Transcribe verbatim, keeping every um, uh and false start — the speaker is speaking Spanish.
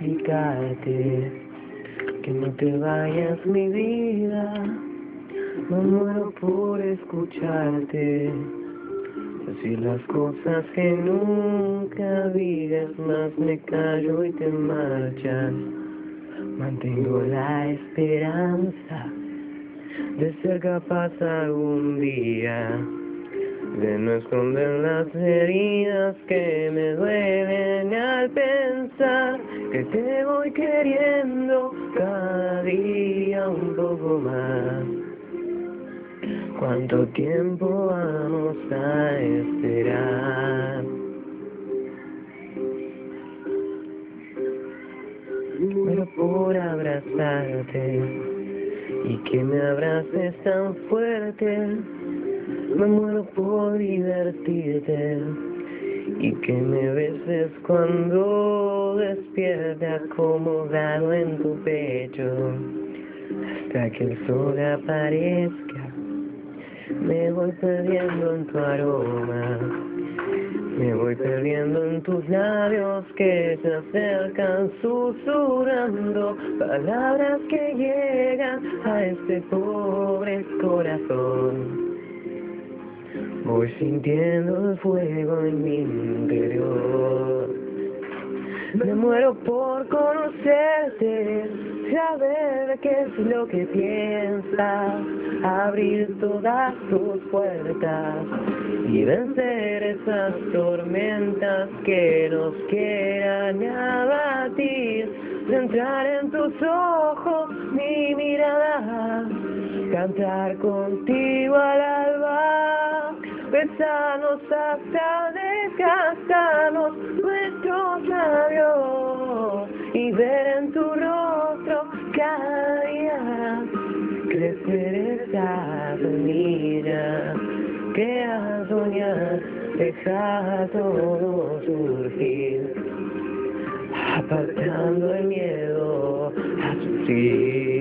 explicarte que no te vayas, mi vida. Me muero por escucharte, decir las cosas que nunca digas, más me callo y te marchas. Mantengo la esperanza de ser capaz algún día de no esconder las heridas que me duelen al pensar que te voy queriendo cada día un poco más. ¿Cuánto tiempo vamos a esperar? Muero por abrazarte y que me abraces tan fuerte. Me muero por divertirte y que me beses cuando despierte acomodado en tu pecho. Hasta que el sol aparezca, me voy perdiendo en tu aroma. Me voy perdiendo en tus labios que se acercan susurrando palabras que llegan a este pobre corazón. Voy sintiendo el fuego en mi interior. Me muero por conocerte, saber qué es lo que piensas, abrir todas tus puertas y vencer esas tormentas que nos quieran abatir. Centrar en tus ojos mi mirada, cantar contigo al alba, besarnos hasta desgastarnos nuestros labios y ver en tu rostro cada día crecer esa semilla que al soñar deja todo surgir, apartando el miedo a sufrir.